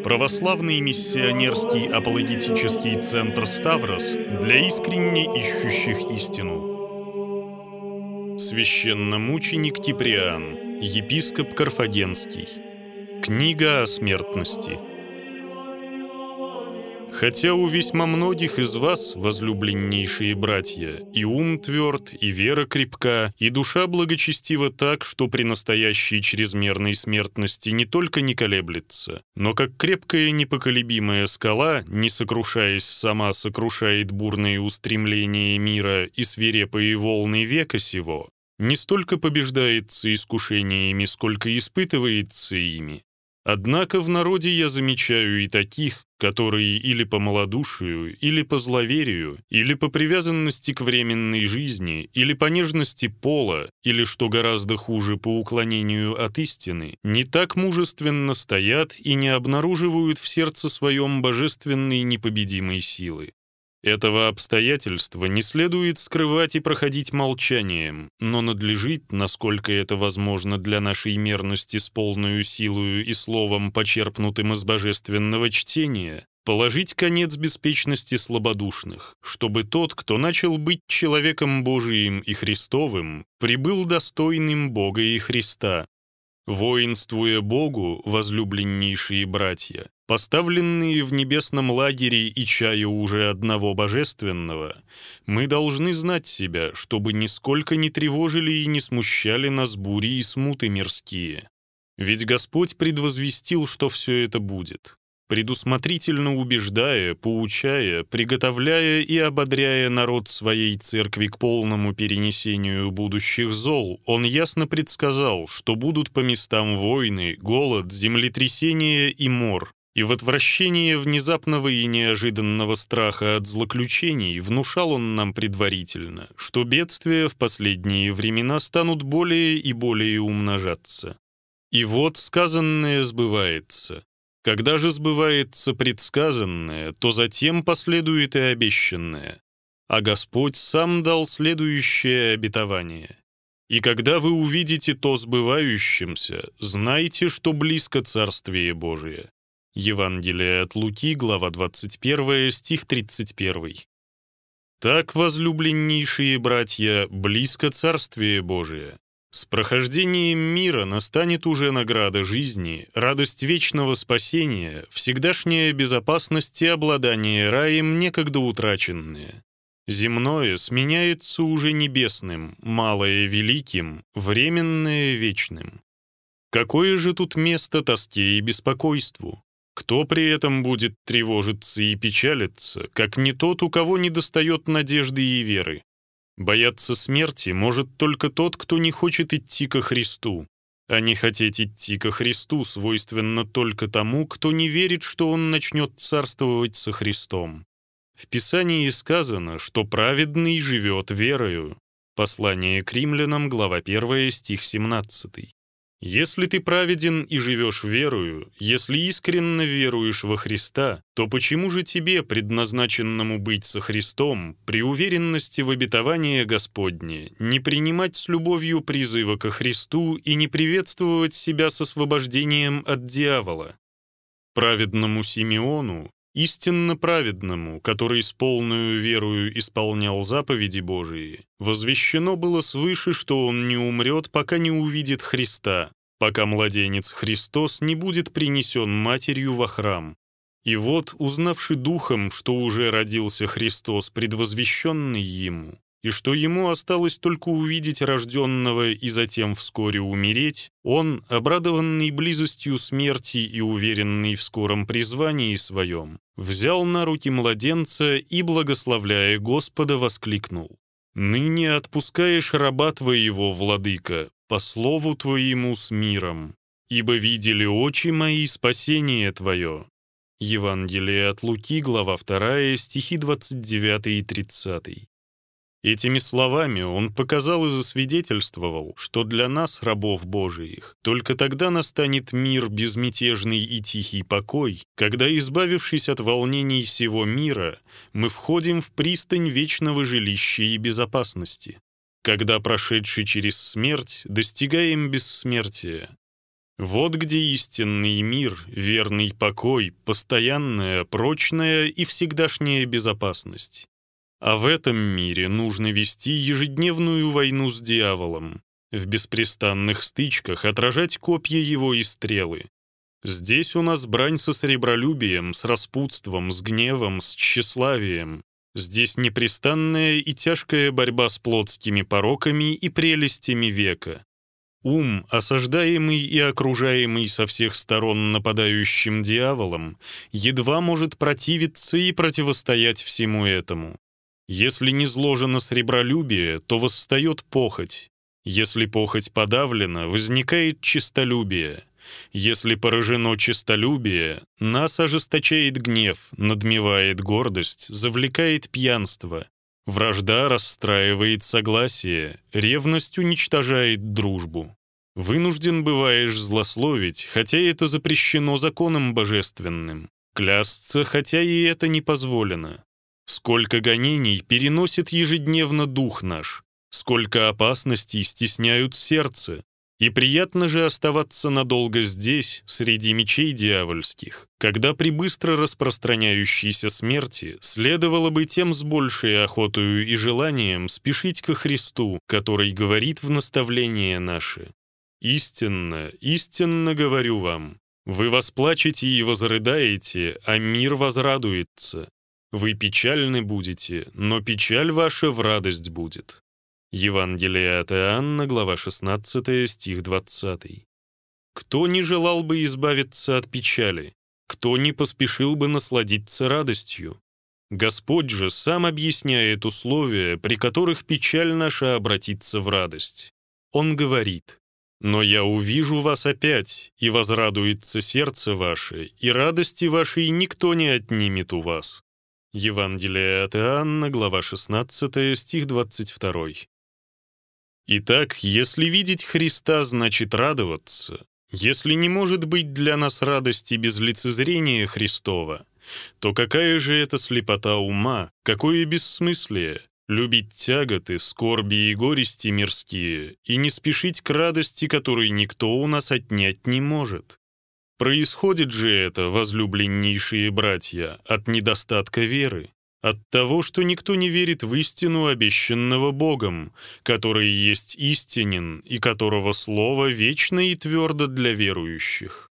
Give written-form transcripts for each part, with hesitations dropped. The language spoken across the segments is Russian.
Православный миссионерский апологетический центр «Ставрос» для искренне ищущих истину. Священномученик Киприан, епископ Карфагенский. Книга о смертности. Хотя у весьма многих из вас, возлюбленнейшие братья, и ум тверд, и вера крепка, и душа благочестива так, что при настоящей чрезмерной смертности не только не колеблется, но как крепкая непоколебимая скала, не сокрушаясь сама, сокрушает бурные устремления мира и свирепые волны века сего, не столько побеждается искушениями, сколько испытывается ими. Однако в народе я замечаю и таких, которые или по малодушию, или по зловерию, или по привязанности к временной жизни, или по нежности пола, или, что гораздо хуже, по уклонению от истины, не так мужественно стоят и не обнаруживают в сердце своем божественной непобедимой силы. Этого обстоятельства не следует скрывать и проходить молчанием, но надлежит, насколько это возможно для нашей мерности с полною силою и словом, почерпнутым из божественного чтения, положить конец беспечности слабодушных, чтобы тот, кто начал быть человеком Божиим и Христовым, прибыл достойным Бога и Христа. Воинствуя Богу, возлюбленнейшие братья, поставленные в небесном лагере и чая уже одного божественного, мы должны знать себя, чтобы нисколько не тревожили и не смущали нас бури и смуты мирские. Ведь Господь предвозвестил, что все это будет, предусмотрительно убеждая, поучая, приготовляя и ободряя народ своей церкви к полному перенесению будущих зол. Он ясно предсказал, что будут по местам войны, голод, землетрясения и мор. И в отвращение внезапного и неожиданного страха от злоключений внушал он нам предварительно, что бедствия в последние времена станут более и более умножаться. И вот сказанное сбывается. Когда же сбывается предсказанное, то затем последует и обещанное. А Господь сам дал следующее обетование. «И когда вы увидите то сбывающимся, знайте, что близко Царствие Божие». Евангелие от Луки, глава 21, стих 31. Так, возлюбленнейшие братья, близко Царствие Божие. С прохождением мира настанет уже награда жизни, радость вечного спасения, всегдашняя безопасность и обладание раем, некогда утраченные. Земное сменяется уже небесным, малое — великим, временное — вечным. Какое же тут место тоске и беспокойству? Кто при этом будет тревожиться и печалиться, как не тот, у кого недостает надежды и веры? Бояться смерти может только тот, кто не хочет идти ко Христу, а не хотеть идти ко Христу свойственно только тому, кто не верит, что он начнет царствовать со Христом. В Писании сказано, что праведный живет верою. Послание к римлянам, глава 1, стих 17. Если ты праведен и живешь верою, если искренне веруешь во Христа, то почему же тебе, предназначенному быть со Христом, при уверенности в обетовании Господне, не принимать с любовью призыва ко Христу и не приветствовать себя с освобождением от дьявола? Праведному Симеону, истинно праведному, который с полною верою исполнял заповеди Божии, возвещено было свыше, что он не умрет, пока не увидит Христа, пока младенец Христос не будет принесен матерью во храм. И вот, узнавши духом, что уже родился Христос, предвозвещенный ему, и что ему осталось только увидеть рожденного и затем вскоре умереть, он, обрадованный близостью смерти и уверенный в скором призвании своем, взял на руки младенца и, благословляя Господа, воскликнул: «Ныне отпускаешь раба твоего, владыка, по слову твоему с миром, ибо видели очи мои спасение твое». Евангелие от Луки, глава 2, стихи 29 и 30. Этими словами он показал и засвидетельствовал, что для нас, рабов Божиих, только тогда настанет мир, безмятежный и тихий покой, когда, избавившись от волнений сего мира, мы входим в пристань вечного жилища и безопасности, когда, прошедший через смерть, достигаем бессмертия. Вот где истинный мир, верный покой, постоянная, прочная и всегдашняя безопасность. А в этом мире нужно вести ежедневную войну с дьяволом, в беспрестанных стычках отражать копья его и стрелы. Здесь у нас брань со сребролюбием, с распутством, с гневом, с тщеславием. Здесь непрестанная и тяжкая борьба с плотскими пороками и прелестями века. Ум, осаждаемый и окружаемый со всех сторон нападающим дьяволом, едва может противиться и противостоять всему этому. Если не зложено сребролюбие, то восстает похоть. Если похоть подавлена, возникает честолюбие. Если поражено честолюбие, нас ожесточает гнев, надмевает гордость, завлекает пьянство. Вражда расстраивает согласие, ревность уничтожает дружбу. Вынужден бываешь злословить, хотя это запрещено законом божественным. Клясться, хотя и это не позволено. Сколько гонений переносит ежедневно дух наш, сколько опасностей стесняют сердце. И приятно же оставаться надолго здесь, среди мечей дьявольских, когда при быстро распространяющейся смерти следовало бы тем с большей охотою и желанием спешить ко Христу, который говорит в наставление наше: «Истинно, истинно говорю вам, вы восплачете и возрыдаете, а мир возрадуется. Вы печальны будете, но печаль ваша в радость будет». Евангелие от Иоанна, глава 16, стих 20. Кто не желал бы избавиться от печали? Кто не поспешил бы насладиться радостью? Господь же сам объясняет условия, при которых печаль наша обратится в радость. Он говорит: «Но я увижу вас опять, и возрадуется сердце ваше, и радости вашей никто не отнимет у вас». Евангелие от Иоанна, глава 16, стих 22. Итак, если видеть Христа, значит радоваться. Если не может быть для нас радости без лицезрения Христова, то какая же это слепота ума, какое бессмыслие любить тяготы, скорби и горести мирские и не спешить к радости, которой никто у нас отнять не может. Происходит же это, возлюбленнейшие братья, от недостатка веры. От того, что никто не верит в истину обещанного Богом, который есть истинен и которого слово вечно и твердо для верующих.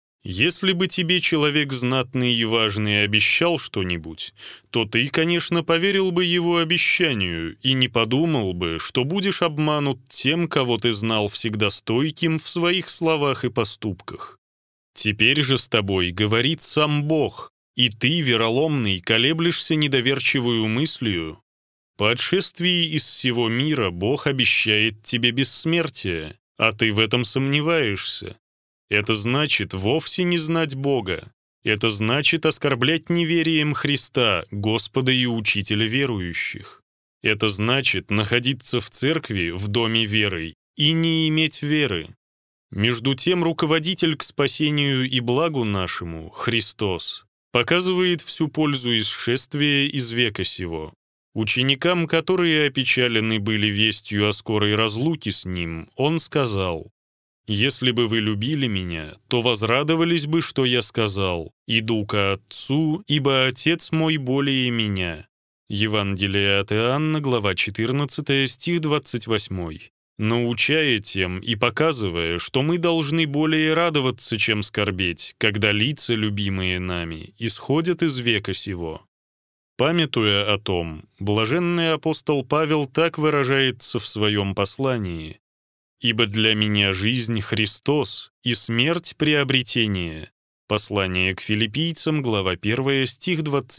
Если бы тебе человек знатный и важный обещал что-нибудь, то ты, конечно, поверил бы его обещанию и не подумал бы, что будешь обманут тем, кого ты знал всегда стойким в своих словах и поступках. Теперь же с тобой говорит сам Бог, и ты, вероломный, колеблешься недоверчивую мыслью. По отшествии из всего мира Бог обещает тебе бессмертие, а ты в этом сомневаешься. Это значит вовсе не знать Бога. Это значит оскорблять неверием Христа, Господа и Учителя верующих. Это значит находиться в церкви, в доме веры, и не иметь веры. Между тем руководитель к спасению и благу нашему, Христос, показывает всю пользу исшествия из века сего. Ученикам, которые опечалены были вестью о скорой разлуке с Ним, Он сказал: «Если бы вы любили Меня, то возрадовались бы, что Я сказал: иду ко Отцу, ибо Отец мой более Меня». Евангелие от Иоанна, глава 14, стих 28. Научая тем и показывая, что мы должны более радоваться, чем скорбеть, когда лица, любимые нами, исходят из века сего. Памятуя о том, блаженный апостол Павел так выражается в своем послании: «Ибо для меня жизнь Христос и смерть приобретение». Послание к филиппийцам, глава 1, стих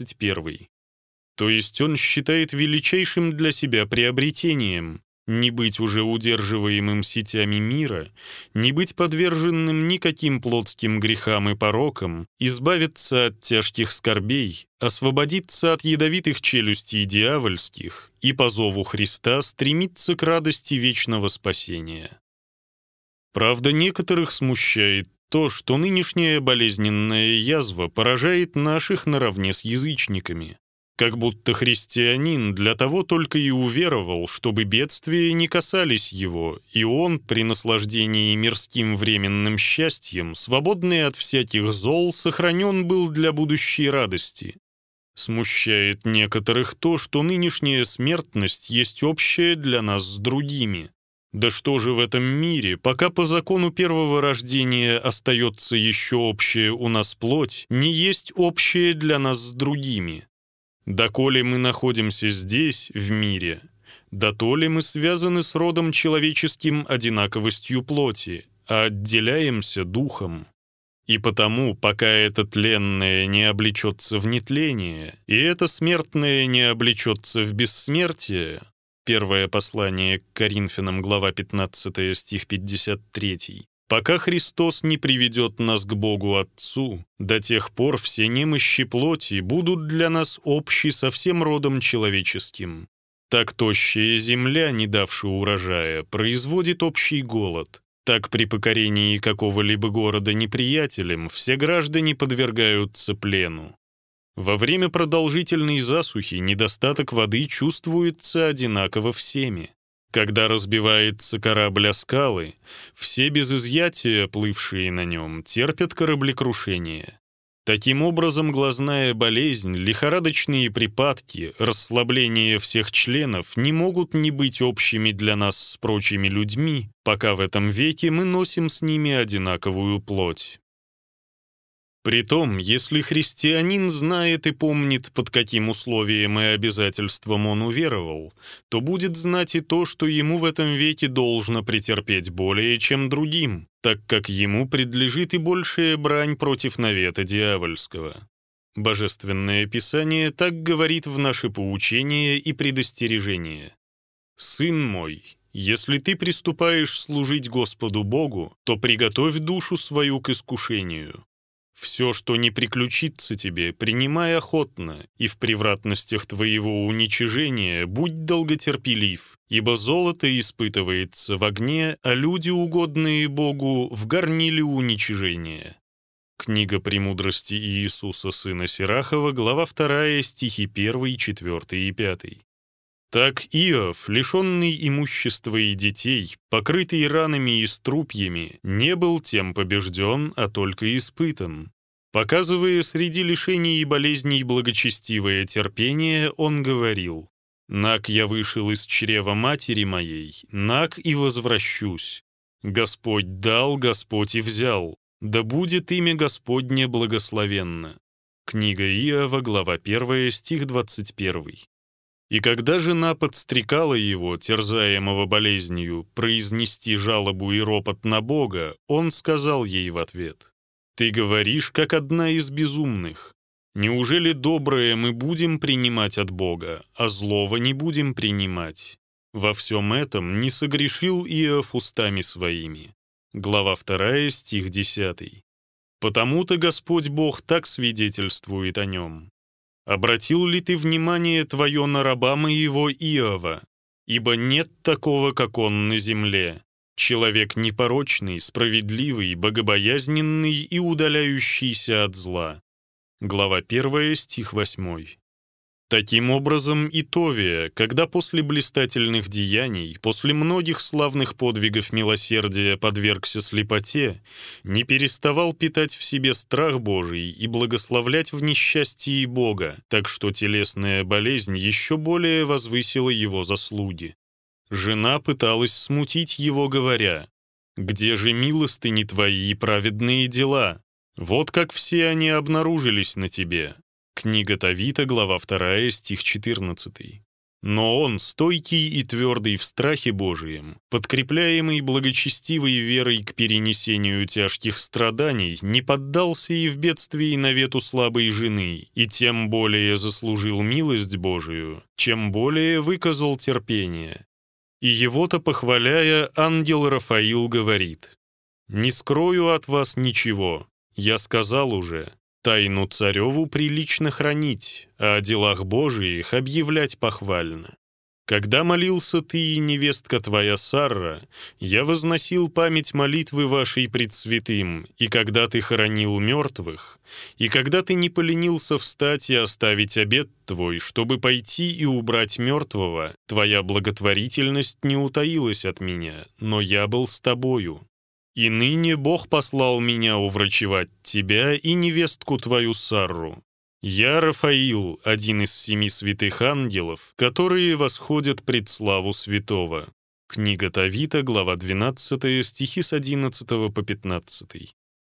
21. То есть он считает величайшим для себя приобретением не быть уже удерживаемым сетями мира, не быть подверженным никаким плотским грехам и порокам, избавиться от тяжких скорбей, освободиться от ядовитых челюстей дьявольских и по зову Христа стремиться к радости вечного спасения. Правда, некоторых смущает то, что нынешняя болезненная язва поражает наших наравне с язычниками. Как будто христианин для того только и уверовал, чтобы бедствия не касались его, и он, при наслаждении мирским временным счастьем, свободный от всяких зол, сохранен был для будущей радости. Смущает некоторых то, что нынешняя смертность есть общая для нас с другими. Да что же в этом мире, пока по закону первого рождения остается еще общая у нас плоть, не есть общая для нас с другими? Доколе мы находимся здесь, в мире, дотоле мы связаны с родом человеческим одинаковостью плоти, а отделяемся духом. И потому, пока это тленное не облечется в нетление, и это смертное не облечется в бессмертие, первое послание к Коринфянам, глава 15, стих 53, пока Христос не приведет нас к Богу Отцу, до тех пор все немощи плоти будут для нас общи со всем родом человеческим. Так тощая земля, не давшая урожая, производит общий голод. Так при покорении какого-либо города неприятелем все граждане подвергаются плену. Во время продолжительной засухи недостаток воды чувствуется одинаково всеми. Когда разбивается корабль о скалы, все без изъятия, плывшие на нем, терпят кораблекрушение. Таким образом, глазная болезнь, лихорадочные припадки, расслабление всех членов не могут не быть общими для нас с прочими людьми, пока в этом веке мы носим с ними одинаковую плоть. Притом, если христианин знает и помнит, под каким условием и обязательством он уверовал, то будет знать и то, что ему в этом веке должно претерпеть более, чем другим, так как ему предлежит и большая брань против навета дьявольского. Божественное Писание так говорит в наше поучение и предостережение. «Сын мой, если ты приступаешь служить Господу Богу, то приготовь душу свою к искушению. Все, что не приключится тебе, принимай охотно, и в превратностях твоего уничижения будь долготерпелив, ибо золото испытывается в огне, а люди, угодные Богу, в горниле уничижения». Книга «Премудрости Иисуса, сына Сирахова», глава 2, стихи 1, 4 и 5. Так Иов, лишенный имущества и детей, покрытый ранами и струпьями, не был тем побежден, а только испытан. Показывая среди лишений и болезней благочестивое терпение, он говорил: «Нак я вышел из чрева матери моей, нак и возвращусь. Господь дал, Господь и взял, да будет имя Господне благословенно». Книга Иова, глава 1, стих 21. И когда жена подстрекала его, терзаемого болезнью, произнести жалобу и ропот на Бога, он сказал ей в ответ: «Ты говоришь, как одна из безумных. Неужели доброе мы будем принимать от Бога, а злого не будем принимать? Во всем этом не согрешил Иов устами своими». Глава 2, стих 10. «Потому-то Господь Бог так свидетельствует о нем. Обратил ли ты внимание твое на раба моего Иова? Ибо нет такого, как он на земле. Человек непорочный, справедливый, богобоязненный и удаляющийся от зла». Глава 1, стих 8. Таким образом, и Товия, когда после блистательных деяний, после многих славных подвигов милосердия подвергся слепоте, не переставал питать в себе страх Божий и благословлять в несчастье Бога, так что телесная болезнь еще более возвысила его заслуги. Жена пыталась смутить его, говоря: «Где же милостыни твои и праведные дела? Вот как все они обнаружились на тебе». Книга Товита, глава 2, стих 14. Но он, стойкий и твердый в страхе Божием, подкрепляемый благочестивой верой к перенесению тяжких страданий, не поддался и в бедствии навету слабой жены, и тем более заслужил милость Божию, чем более выказал терпение. И его-то похваляя, ангел Рафаил говорит: «Не скрою от вас ничего, я сказал уже, тайну цареву прилично хранить, а о делах Божиих объявлять похвально». Когда молился ты и невестка твоя Сарра, я возносил память молитвы вашей пред святым, и когда ты хоронил мертвых, и когда ты не поленился встать и оставить обет твой, чтобы пойти и убрать мертвого, твоя благотворительность не утаилась от меня, но я был с тобою. И ныне Бог послал меня уврачевать тебя и невестку твою Сарру. Я Рафаил, один из 7 святых ангелов, которые восходят пред славу святого». Книга Тавита, глава 12, стихи с 11 по 15.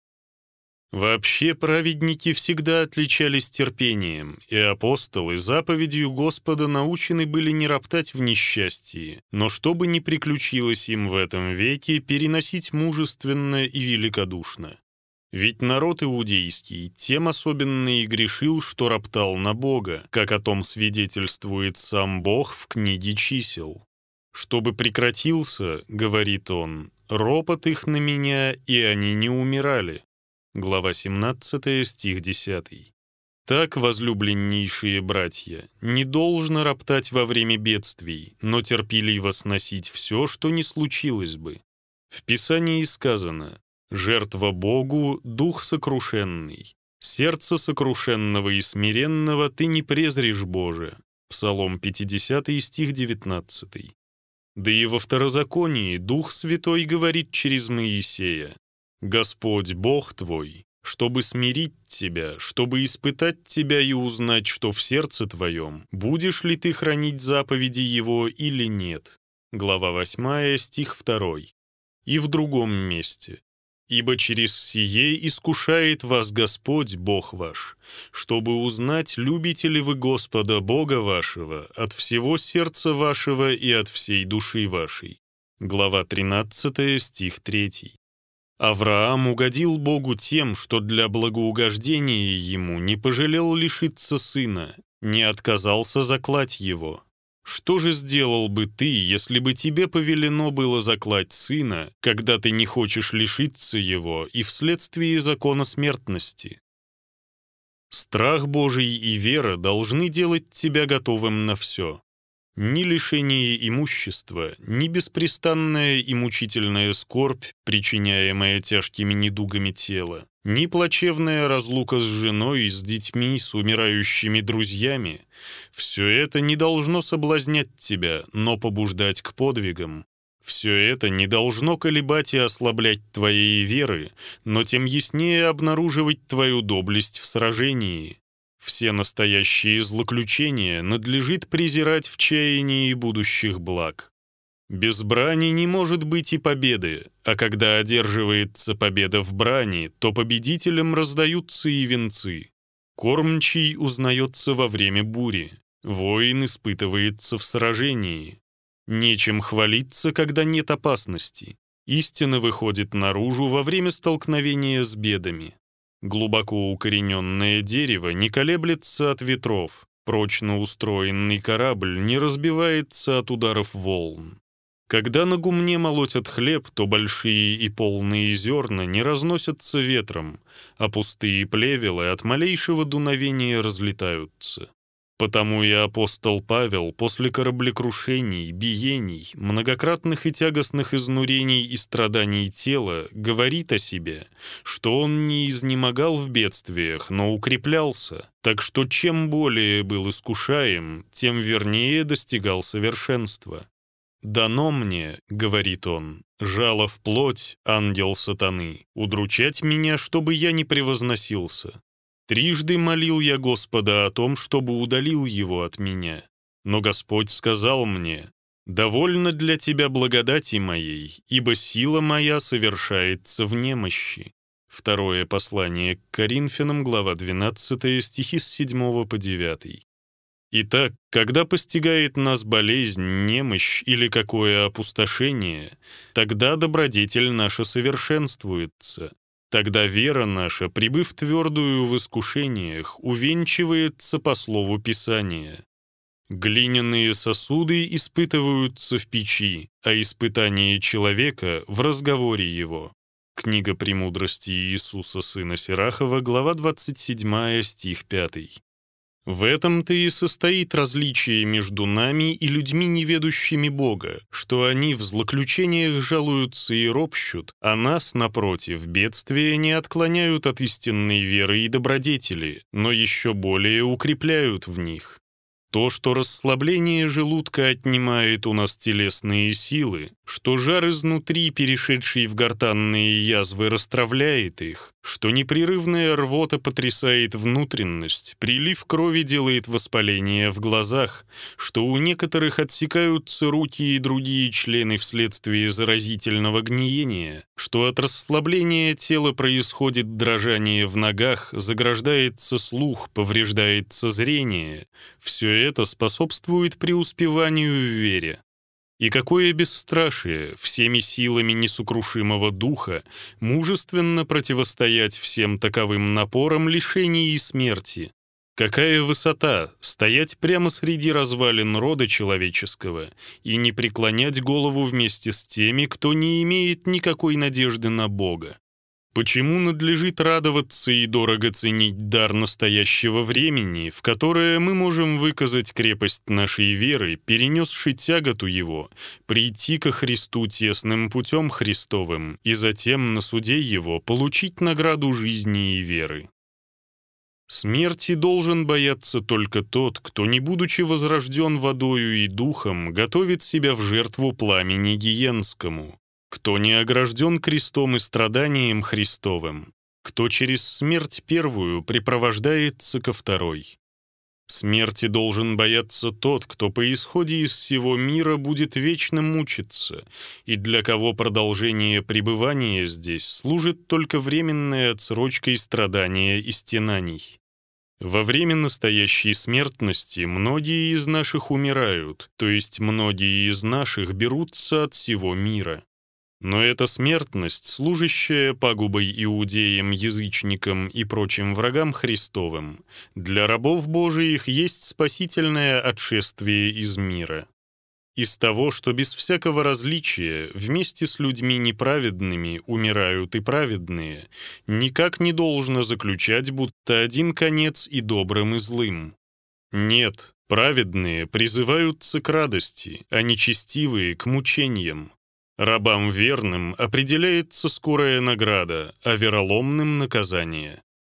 Вообще праведники всегда отличались терпением, и апостолы заповедью Господа научены были не роптать в несчастье, но что бы ни приключилось им в этом веке, переносить мужественно и великодушно. Ведь народ иудейский тем особенно и грешил, что роптал на Бога, как о том свидетельствует сам Бог в книге чисел. «Чтобы прекратился, — говорит он, — ропот их на меня, и они не умирали». Глава 17, стих 10. Так, возлюбленнейшие братья, не должно роптать во время бедствий, но терпеливо сносить все, что не случилось бы. В Писании сказано: «Жертва Богу — дух сокрушенный. Сердце сокрушенного и смиренного ты не презришь, Боже». Псалом 50, стих 19. Да и во Второзаконии Дух Святой говорит через Моисея: «Господь Бог твой, чтобы смирить тебя, чтобы испытать тебя и узнать, что в сердце твоем, будешь ли ты хранить заповеди Его или нет». Глава 8, стих 2. И в другом месте: «Ибо через сие искушает вас Господь Бог ваш, чтобы узнать, любите ли вы Господа Бога вашего от всего сердца вашего и от всей души вашей». Глава 13, стих 3. Авраам угодил Богу тем, что для благоугождения ему не пожалел лишиться сына, не отказался заклать его. Что же сделал бы ты, если бы тебе повелено было заклать сына, когда ты не хочешь лишиться его и вследствие закона смертности? Страх Божий и вера должны делать тебя готовым на все. Ни лишение имущества, ни беспрестанная и мучительная скорбь, причиняемая тяжкими недугами тела, ни плачевная разлука с женой, с детьми, с умирающими друзьями — все это не должно соблазнять тебя, но побуждать к подвигам. Все это не должно колебать и ослаблять твоей веры, но тем яснее обнаруживать твою доблесть в сражении. Все настоящие злоключения надлежит презирать в чаянии будущих благ. Без брани не может быть и победы, а когда одерживается победа в брани, то победителям раздаются и венцы. Кормчий узнается во время бури, воин испытывается в сражении. Нечем хвалиться, когда нет опасности. Истина выходит наружу во время столкновения с бедами. Глубоко укорененное дерево не колеблется от ветров, прочно устроенный корабль не разбивается от ударов волн. Когда на гумне молотят хлеб, то большие и полные зерна не разносятся ветром, а пустые плевелы от малейшего дуновения разлетаются. Потому и апостол Павел после кораблекрушений, биений, многократных и тягостных изнурений и страданий тела говорит о себе, что он не изнемогал в бедствиях, но укреплялся, так что чем более был искушаем, тем вернее достигал совершенства. «Дано мне, — говорит он, — жало в плоть, ангел сатаны, удручать меня, чтобы я не превозносился. Трижды молил я Господа о том, чтобы удалил его от меня. Но Господь сказал мне: «Довольно для тебя благодати моей, ибо сила моя совершается в немощи». Второе послание к Коринфянам, глава 12, стихи с 7 по 9. Итак, когда постигает нас болезнь, немощь или какое опустошение, тогда добродетель наша совершенствуется. Тогда вера наша, прибыв твердую в искушениях, увенчивается по слову Писания. Глиняные сосуды испытываются в печи, а испытание человека в разговоре его. Книга «Премудрости Иисуса, сына Сирахова», глава 27, стих 5. В этом-то и состоит различие между нами и людьми, неведущими Бога, что они в злоключениях жалуются и ропщут, а нас, напротив, бедствия не отклоняют от истинной веры и добродетели, но еще более укрепляют в них. То, что расслабление желудка отнимает у нас телесные силы, что жар изнутри, перешедший в гортанные язвы, растравляет их, что непрерывная рвота потрясает внутренность, прилив крови делает воспаление в глазах, что у некоторых отсекаются руки и другие члены вследствие заразительного гниения, что от расслабления тела происходит дрожание в ногах, заграждается слух, повреждается зрение — все это способствует преуспеванию в вере. И какое бесстрашие, всеми силами несокрушимого духа, мужественно противостоять всем таковым напорам лишений и смерти. Какая высота стоять прямо среди развалин рода человеческого и не преклонять голову вместе с теми, кто не имеет никакой надежды на Бога. Почему надлежит радоваться и дорого ценить дар настоящего времени, в которое мы можем выказать крепость нашей веры, перенесши тяготу его, прийти ко Христу тесным путем Христовым и затем на суде его получить награду жизни и веры? Смерти должен бояться только тот, кто, не будучи возрожден водою и духом, готовит себя в жертву пламени гиенскому, кто не огражден крестом и страданием Христовым, кто через смерть первую припровождается ко второй. Смерти должен бояться тот, кто по исходе из всего мира будет вечно мучиться, и для кого продолжение пребывания здесь служит только временной отсрочкой страдания и стенаний. Во время настоящей смертности многие из наших умирают, то есть многие из наших берутся от всего мира. Но эта смертность, служащая пагубой иудеям, язычникам и прочим врагам Христовым, для рабов Божиих есть спасительное отшествие из мира. Из того, что без всякого различия вместе с людьми неправедными умирают и праведные, никак не должно заключать, будто один конец и добрым, и злым. Нет, праведные призываются к радости, а нечестивые — к мучениям. Рабам верным определяется скорая награда, а вероломным — наказание.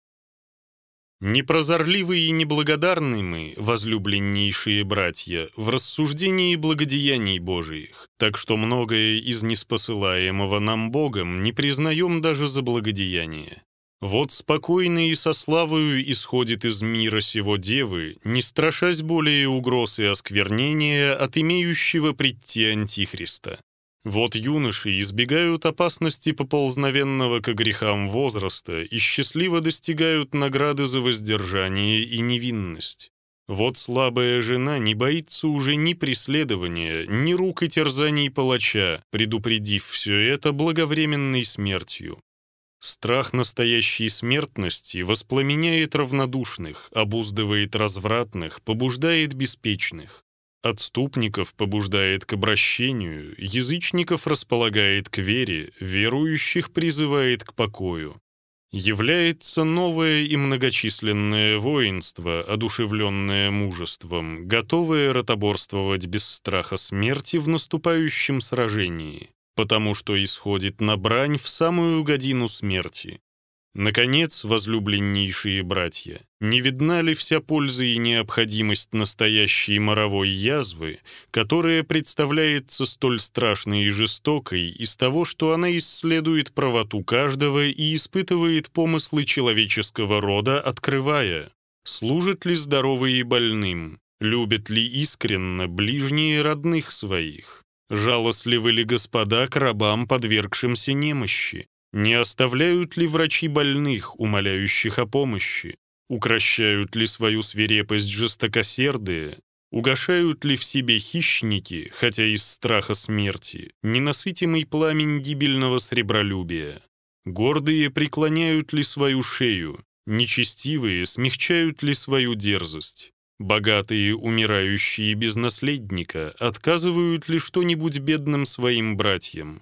Непрозорливы и неблагодарны мы, возлюбленнейшие братья, в рассуждении благодеяний Божиих, так что многое из ниспосылаемого нам Богом не признаем даже за благодеяние. Вот спокойно и со славою исходит из мира сего девы, не страшась более угроз и осквернения от имеющего прийти Антихриста. Вот юноши избегают опасности поползновенного ко грехам возраста и счастливо достигают награды за воздержание и невинность. Вот слабая жена не боится уже ни преследования, ни рук и терзаний палача, предупредив все это благовременной смертью. Страх настоящей смертности воспламеняет равнодушных, обуздывает развратных, побуждает беспечных. Отступников побуждает к обращению, язычников располагает к вере, верующих призывает к покою. Является новое и многочисленное воинство, одушевленное мужеством, готовое ротоборствовать без страха смерти в наступающем сражении, потому что исходит на брань в самую годину смерти. Наконец, возлюбленнейшие братья, не видна ли вся польза и необходимость настоящей моровой язвы, которая представляется столь страшной и жестокой из того, что она исследует правоту каждого и испытывает помыслы человеческого рода, открывая, служат ли здоровые больным, любят ли искренно ближние родных своих, жалостливы ли господа к рабам, подвергшимся немощи, не оставляют ли врачи больных, умоляющих о помощи? Укрощают ли свою свирепость жестокосердые? Угашают ли в себе хищники, хотя из страха смерти, ненасытимый пламень гибельного сребролюбия? Гордые преклоняют ли свою шею? Нечестивые смягчают ли свою дерзость? Богатые, умирающие без наследника, отказывают ли что-нибудь бедным своим братьям?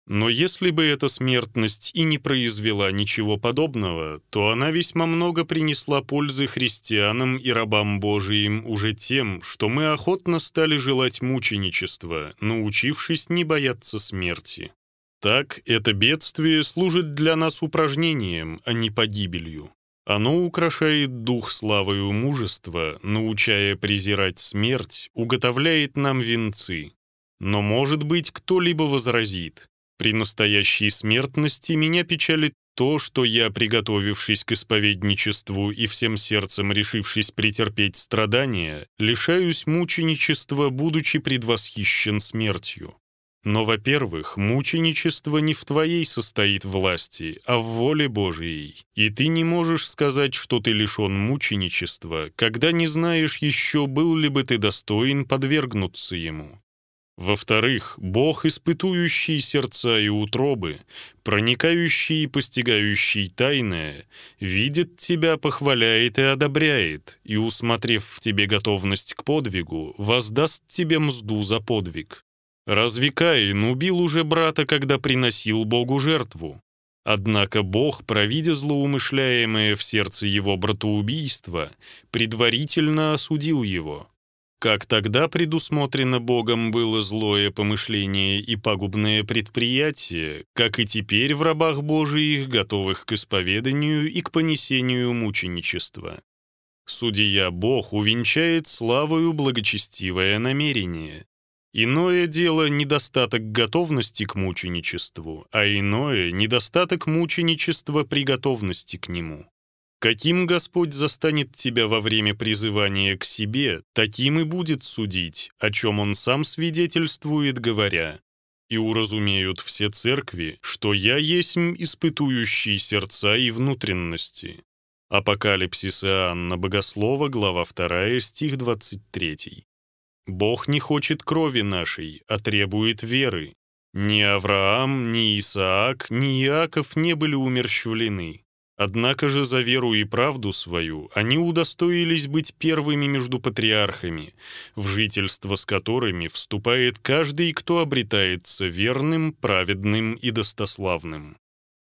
Но если бы эта смертность и не произвела ничего подобного, то она весьма много принесла пользы христианам и рабам Божиим уже тем, что мы охотно стали желать мученичества, научившись не бояться смерти. Так, это бедствие служит для нас упражнением, а не погибелью. Оно украшает дух славою мужества, научая презирать смерть, уготовляет нам венцы. Но, может быть, кто-либо возразит: при настоящей смертности меня печалит то, что я, приготовившись к исповедничеству и всем сердцем решившись претерпеть страдания, лишаюсь мученичества, будучи предвосхищен смертью. Но, во-первых, мученичество не в твоей состоит власти, а в воле Божией, и ты не можешь сказать, что ты лишен мученичества, когда не знаешь еще, был ли бы ты достоин подвергнуться ему. Во-вторых, Бог, испытующий сердца и утробы, проникающий и постигающий тайное, видит тебя, похваляет и одобряет, и, усмотрев в тебе готовность к подвигу, воздаст тебе мзду за подвиг. Разве Каин убил уже брата, когда приносил Богу жертву? Однако Бог, провидя злоумышляемое в сердце его братоубийство, предварительно осудил его. Как тогда предусмотрено Богом было злое помышление и пагубное предприятие, как и теперь в рабах Божиих, готовых к исповеданию и к понесению мученичества. Судия Бог увенчает славою благочестивое намерение. Иное дело — недостаток готовности к мученичеству, а иное — недостаток мученичества при готовности к нему. Каким Господь застанет тебя во время призывания к себе, таким и будет судить, о чем Он сам свидетельствует, говоря: «И уразумеют все церкви, что я есмь испытующий сердца и внутренности». Апокалипсис Иоанна Богослова, глава 2, стих 23. Бог не хочет крови нашей, а требует веры. Ни Авраам, ни Исаак, ни Иаков не были умерщвлены. Однако же за веру и правду свою они удостоились быть первыми между патриархами, в жительство с которыми вступает каждый, кто обретается верным, праведным и достославным.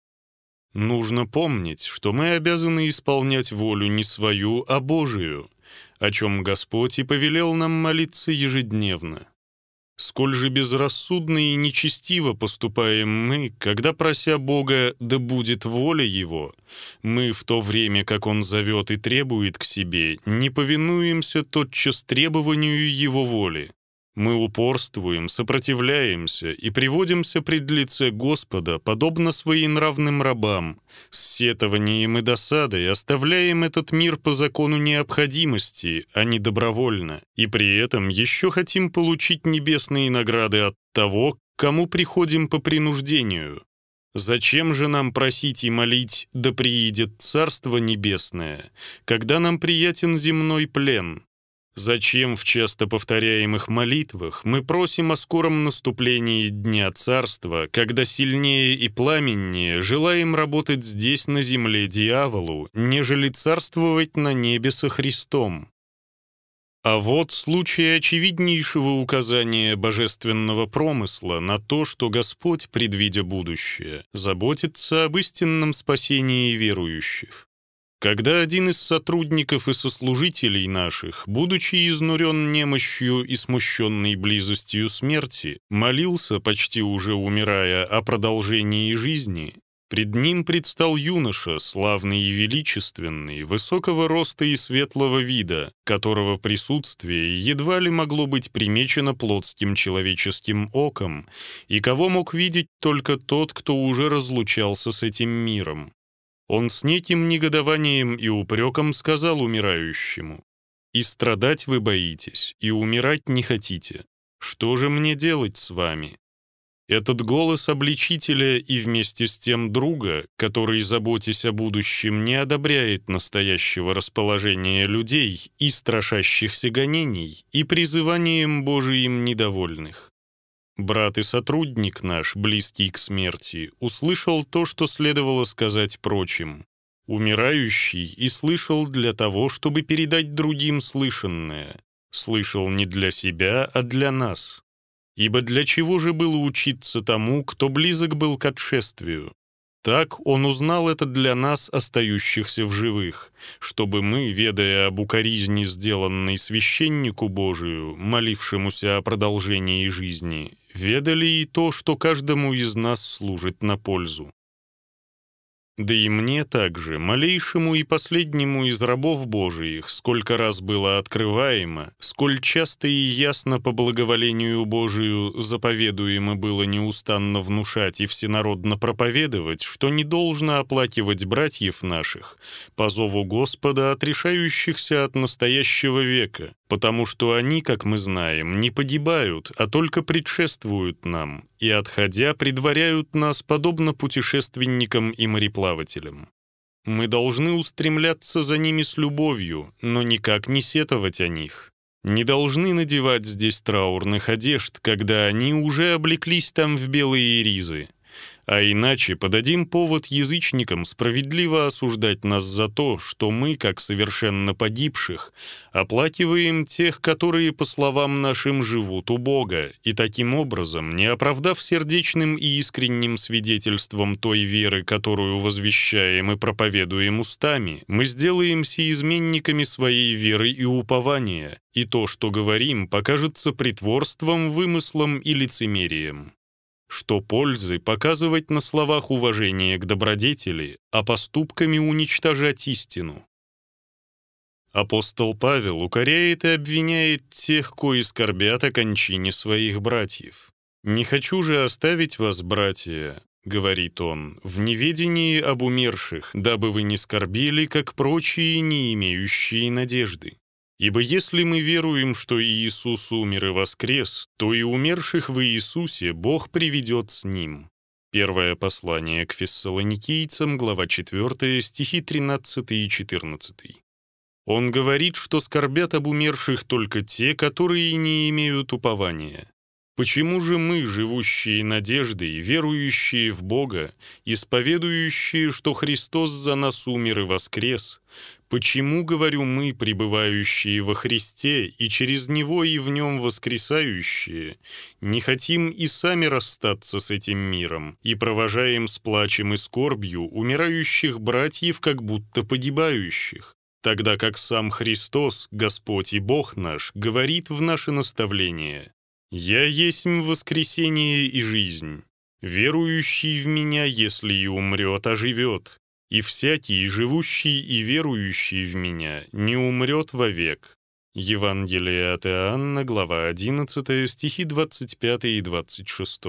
Нужно помнить, что мы обязаны исполнять волю не свою, а Божию, о чем Господь и повелел нам молиться ежедневно. Сколь же безрассудно и нечестиво поступаем мы, когда, прося Бога, да будет воля Его, мы в то время, как Он зовет и требует к себе, не повинуемся тотчас требованию Его воли. Мы упорствуем, сопротивляемся и приводимся пред лице Господа, подобно своенравным рабам, с сетованием и досадой оставляем этот мир по закону необходимости, а не добровольно, и при этом еще хотим получить небесные награды от того, к кому приходим по принуждению. Зачем же нам просить и молить: «Да приидет Царство Небесное», когда нам приятен земной плен? Зачем в часто повторяемых молитвах мы просим о скором наступлении Дня Царства, когда сильнее и пламеннее желаем работать здесь на земле дьяволу, нежели царствовать на небе со Христом? А вот случай очевиднейшего указания божественного промысла на то, что Господь, предвидя будущее, заботится об истинном спасении верующих. Когда один из сотрудников и сослужителей наших, будучи изнурен немощью и смущенный близостью смерти, молился, почти уже умирая, о продолжении жизни, пред ним предстал юноша, славный и величественный, высокого роста и светлого вида, которого присутствие едва ли могло быть примечено плотским человеческим оком, и кого мог видеть только тот, кто уже разлучался с этим миром. Он с неким негодованием и упреком сказал умирающему: «И страдать вы боитесь, и умирать не хотите. Что же мне делать с вами?» Этот голос обличителя и вместе с тем друга, который, заботясь о будущем, не одобряет настоящего расположения людей и страшащихся гонений, и призыванием Божиим недовольных. Брат и сотрудник наш, близкий к смерти, услышал то, что следовало сказать прочим. Умирающий и слышал для того, чтобы передать другим слышанное. Слышал не для себя, а для нас. Ибо для чего же было учиться тому, кто близок был к отшествию? Так он узнал это для нас, остающихся в живых, чтобы мы, ведая об укоризни, сделанной священнику Божию, молившемуся о продолжении жизни, ведали и то, что каждому из нас служит на пользу. Да и мне также, малейшему и последнему из рабов Божиих, сколько раз было открываемо, сколь часто и ясно по благоволению Божию заповедуемо было неустанно внушать и всенародно проповедовать, что не должно оплакивать братьев наших, по зову Господа, отрешающихся от настоящего века, потому что они, как мы знаем, не погибают, а только предшествуют нам, и, отходя, предваряют нас, подобно путешественникам и мореплавателям. Мы должны устремляться за ними с любовью, но никак не сетовать о них. Не должны надевать здесь траурных одежд, когда они уже облеклись там в белые ризы. А иначе подадим повод язычникам справедливо осуждать нас за то, что мы, как совершенно погибших, оплакиваем тех, которые, по словам нашим, живут у Бога, и таким образом, не оправдав сердечным и искренним свидетельством той веры, которую возвещаем и проповедуем устами, мы сделаемся изменниками своей веры и упования, и то, что говорим, покажется притворством, вымыслом и лицемерием. Что пользы показывать на словах уважение к добродетели, а поступками уничтожать истину? Апостол Павел укоряет и обвиняет тех, кои скорбят о кончине своих братьев. «Не хочу же оставить вас, братья, — говорит он, — в неведении об умерших, дабы вы не скорбели, как прочие, не имеющие надежды. Ибо если мы веруем, что Иисус умер и воскрес, то и умерших в Иисусе Бог приведет с Ним». Первое послание к Фессалоникийцам, глава 4, стихи 13 и 14. Он говорит, что скорбят об умерших только те, которые не имеют упования. Почему же мы, живущие надеждой, верующие в Бога, исповедующие, что Христос за нас умер и воскрес, почему, говорю, мы, пребывающие во Христе и через Него и в Нем воскресающие, не хотим и сами расстаться с этим миром и провожаем с плачем и скорбью умирающих братьев, как будто погибающих, тогда как сам Христос, Господь и Бог наш, говорит в наше наставление: «Я есмь воскресение и жизнь. Верующий в Меня, если и умрет, оживет, и всякий, живущий и верующий в Меня, не умрет вовек». Евангелие от Иоанна, глава 11, стихи 25 и 26.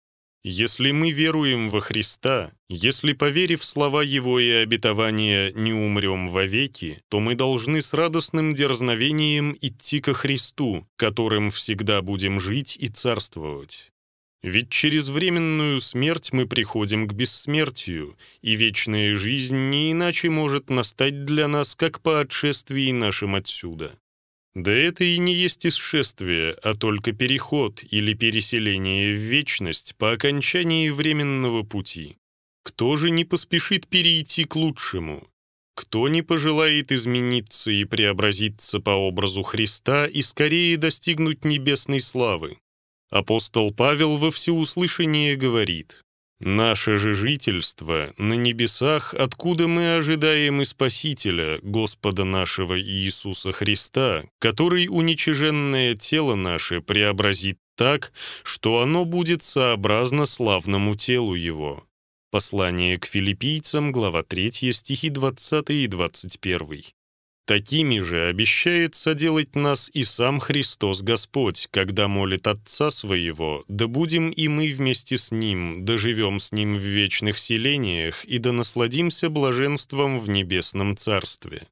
Если мы веруем во Христа, если, поверив слова Его и обетования, не умрем вовеки, то мы должны с радостным дерзновением идти ко Христу, которым всегда будем жить и царствовать. Ведь через временную смерть мы приходим к бессмертию, и вечная жизнь не иначе может настать для нас, как по отшествии нашим отсюда. Да это и не есть исшествие, а только переход или переселение в вечность по окончании временного пути. Кто же не поспешит перейти к лучшему? Кто не пожелает измениться и преобразиться по образу Христа и скорее достигнуть небесной славы? Апостол Павел во всеуслышание говорит: «Наше же жительство на небесах, откуда мы ожидаем и Спасителя, Господа нашего Иисуса Христа, который уничиженное тело наше преобразит так, что оно будет сообразно славному телу Его». Послание к Филиппийцам, глава 3, стихи 20 и 21. Такими же обещает соделать нас и сам Христос Господь, когда молит Отца Своего: «Да будем и мы вместе с Ним, да живем с Ним в вечных селениях, и да насладимся блаженством в небесном Царстве».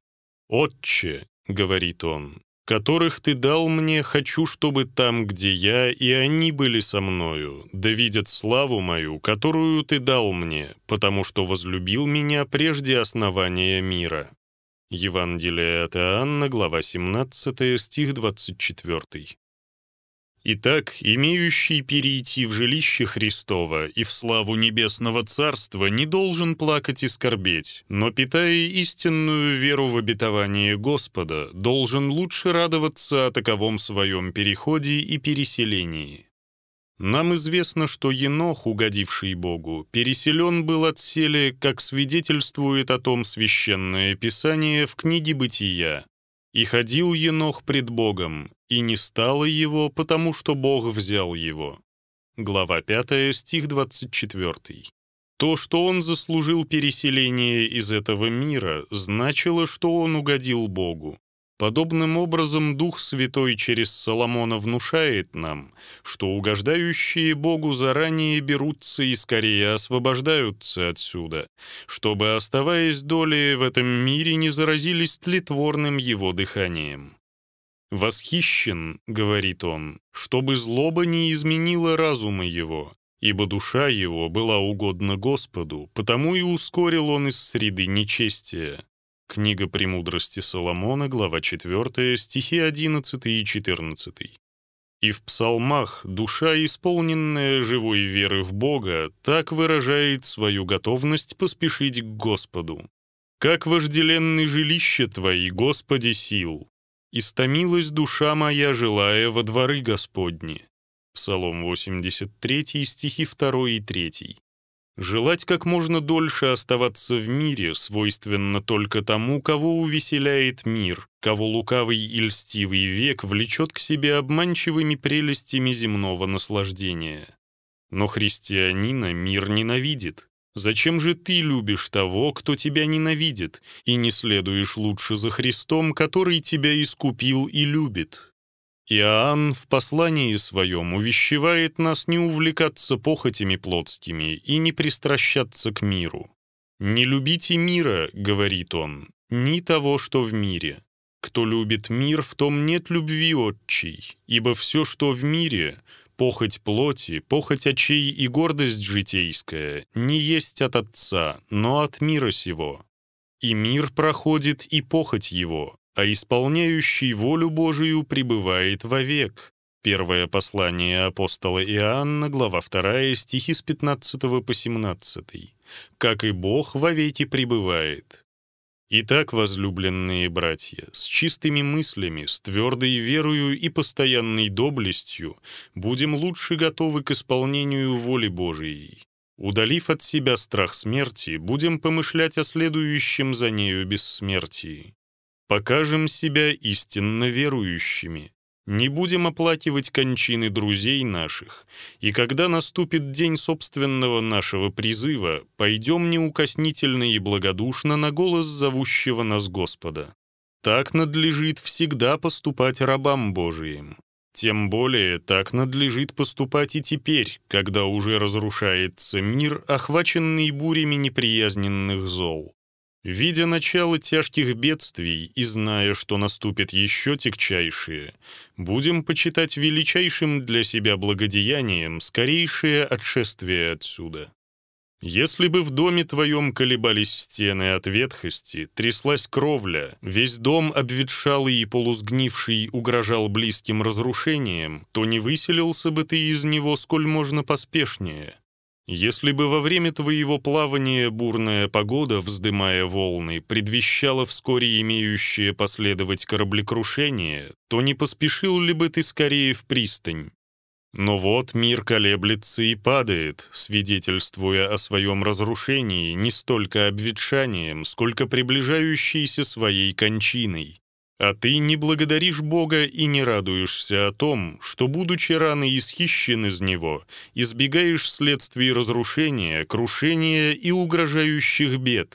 «Отче, — говорит Он, — которых Ты дал мне, хочу, чтобы там, где я, и они были со мною, да видят славу мою, которую Ты дал мне, потому что возлюбил меня прежде основания мира». Евангелие от Иоанна, глава 17, стих 24. Итак, имеющий перейти в жилище Христово и в славу небесного Царства не должен плакать и скорбеть, но, питая истинную веру в обетование Господа, должен лучше радоваться о таковом своем переходе и переселении. Нам известно, что Енох, угодивший Богу, переселен был отселе, как свидетельствует о том Священное Писание в книге Бытия. «И ходил Енох пред Богом, и не стало его, потому что Бог взял его». Глава 5, стих 24. То, что он заслужил переселение из этого мира, значило, что он угодил Богу. Подобным образом Дух Святой через Соломона внушает нам, что угождающие Богу заранее берутся и скорее освобождаются отсюда, чтобы, оставаясь долей в этом мире, не заразились тлетворным его дыханием. «Восхищен, — говорит он, — чтобы злоба не изменила разума его, ибо душа его была угодна Господу, потому и ускорил он из среды нечестия». Книга «Премудрости Соломона», глава 4, стихи 11 и 14. И в псалмах душа, исполненная живой веры в Бога, так выражает свою готовность поспешить к Господу. «Как вожделенны жилища Твои, Господи, сил! Истомилась душа моя, желая во дворы Господни». Псалом 83, стихи 2 и 3. Желать как можно дольше оставаться в мире свойственно только тому, кого увеселяет мир, кого лукавый и льстивый век влечет к себе обманчивыми прелестями земного наслаждения. Но христианина мир ненавидит. Зачем же ты любишь того, кто тебя ненавидит, и не следуешь лучше за Христом, который тебя искупил и любит? Иоанн в послании своем увещевает нас не увлекаться похотями плотскими и не пристращаться к миру. «Не любите мира, — говорит он, — ни того, что в мире. Кто любит мир, в том нет любви отчей, ибо все, что в мире, похоть плоти, похоть очей и гордость житейская, не есть от Отца, но от мира сего. И мир проходит, и похоть его, а исполняющий волю Божию пребывает вовек». Первое послание апостола Иоанна, глава 2, стихи с 15 по 17. «Как и Бог вовеки пребывает». Итак, возлюбленные братья, с чистыми мыслями, с твердой верою и постоянной доблестью будем лучше готовы к исполнению воли Божией. Удалив от себя страх смерти, будем помышлять о следующем за нею бессмертии. Покажем себя истинно верующими, не будем оплакивать кончины друзей наших, и когда наступит день собственного нашего призыва, пойдем неукоснительно и благодушно на голос зовущего нас Господа. Так надлежит всегда поступать рабам Божиим. Тем более так надлежит поступать и теперь, когда уже разрушается мир, охваченный бурями неприязненных зол. Видя начало тяжких бедствий и зная, что наступит еще тягчайшие, будем почитать величайшим для себя благодеянием скорейшее отшествие отсюда. Если бы в доме твоем колебались стены от ветхости, тряслась кровля, весь дом обветшалый и полусгнивший угрожал близким разрушением, то не выселился бы ты из него сколь можно поспешнее. Если бы во время твоего плавания бурная погода, вздымая волны, предвещала вскоре имеющее последовать кораблекрушение, то не поспешил ли бы ты скорее в пристань? Но вот мир колеблется и падает, свидетельствуя о своем разрушении не столько обветшанием, сколько приближающейся своей кончиной. А ты не благодаришь Бога и не радуешься о том, что, будучи рано исхищен из Него, избегаешь следствий разрушения, крушения и угрожающих бед.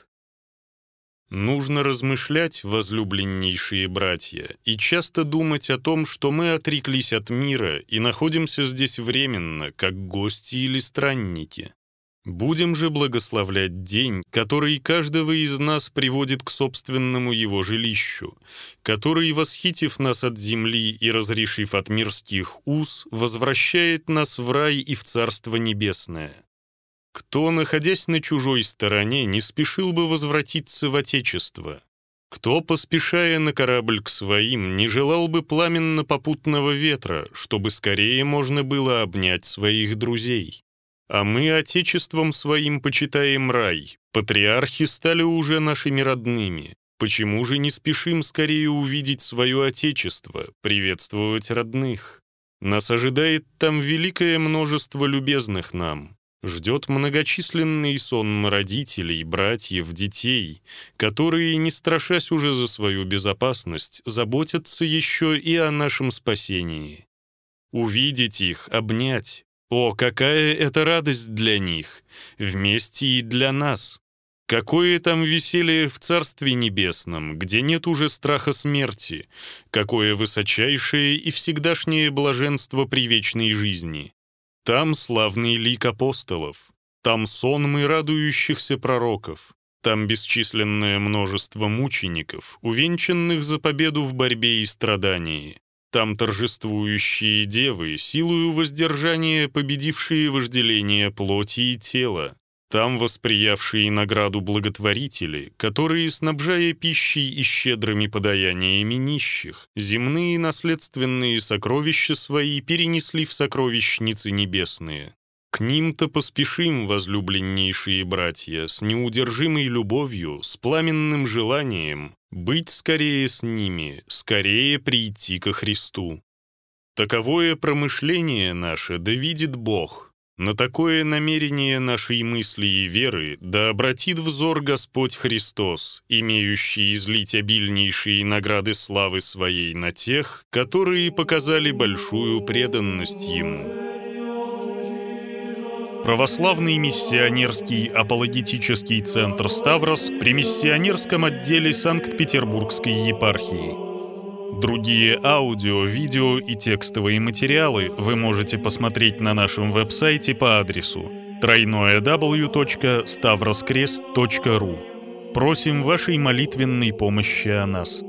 Нужно размышлять, возлюбленнейшие братья, и часто думать о том, что мы отреклись от мира и находимся здесь временно, как гости или странники. Будем же благословлять день, который каждого из нас приводит к собственному его жилищу, который, восхитив нас от земли и разрешив от мирских уз, возвращает нас в рай и в Царство Небесное. Кто, находясь на чужой стороне, не спешил бы возвратиться в Отечество? Кто, поспешая на корабль к своим, не желал бы пламенно попутного ветра, чтобы скорее можно было обнять своих друзей? А мы Отечеством своим почитаем рай, патриархи стали уже нашими родными. Почему же не спешим скорее увидеть свое Отечество, приветствовать родных? Нас ожидает там великое множество любезных нам. Ждет многочисленный сон родителей, братьев, детей, которые, не страшась уже за свою безопасность, заботятся еще и о нашем спасении. Увидеть их, обнять. О, какая это радость для них, вместе и для нас! Какое там веселье в Царстве Небесном, где нет уже страха смерти, какое высочайшее и всегдашнее блаженство при вечной жизни! Там славный лик апостолов, там сонмы радующихся пророков, там бесчисленное множество мучеников, увенчанных за победу в борьбе и страдании, там торжествующие девы, силою воздержания победившие вожделение плоти и тела, там восприявшие награду благотворители, которые, снабжая пищей и щедрыми подаяниями нищих, земные наследственные сокровища свои перенесли в сокровищницы небесные. К ним-то поспешим, возлюбленнейшие братья, с неудержимой любовью, с пламенным желанием быть скорее с ними, скорее прийти ко Христу. Таковое промышление наше да видит Бог. На такое намерение нашей мысли и веры да обратит взор Господь Христос, имеющий излить обильнейшие награды славы Своей на тех, которые показали большую преданность Ему. Православный миссионерский апологетический центр «Ставрос» при миссионерском отделе Санкт-Петербургской епархии. Другие аудио, видео и текстовые материалы вы можете посмотреть на нашем веб-сайте по адресу www.stavroskrest.ru. Просим вашей молитвенной помощи о нас.